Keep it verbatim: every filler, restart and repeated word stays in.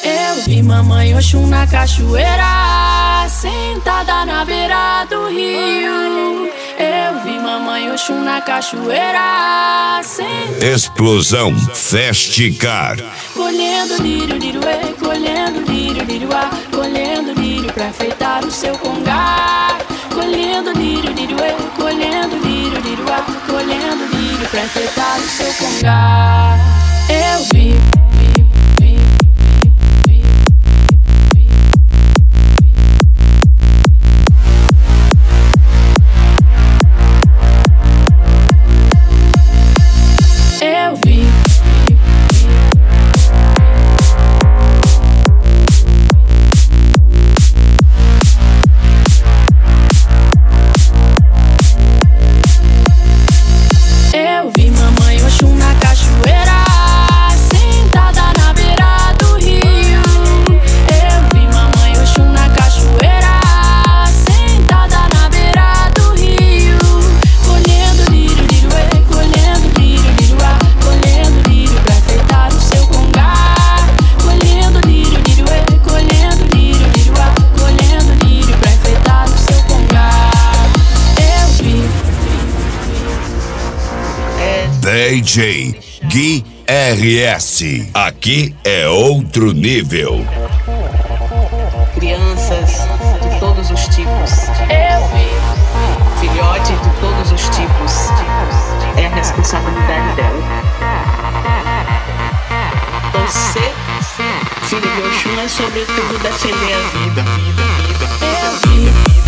Eu vi mamãe Oxum na cachoeira, sentada na beira do rio. Eu vi mamãe Oxum na cachoeira, sentada. Explosão Festicar. Colhendo lírio, liruê, colhendo lírio, liruá, colhendo lírio pra enfeitar o seu congá. Colhendo lírio, liruê, colhendo lírio, liruá, colhendo lírio pra enfeitar o seu congá. Eu vi. Eu vi. Eu vi mamãe Oxum na cachoeira, sentada na beira do rio. Eu vi mamãe Oxum na cachoeira, sentada na beira do rio. Colhendo lírio, liruê, colhendo lírio, liruá, colhendo lírio pra enfeitar o seu congá. Colhendo lírio, liruê, colhendo lírio, liruá, colhendo lírio pra enfeitar o seu congá. Eu vi. D J Gui R S. Aqui é outro nível. Crianças de todos os tipos, Eu vi. filhote de todos os tipos, é a responsabilidade dela. Você, filho de Oxum, é sobretudo defender a vida. Eu vi.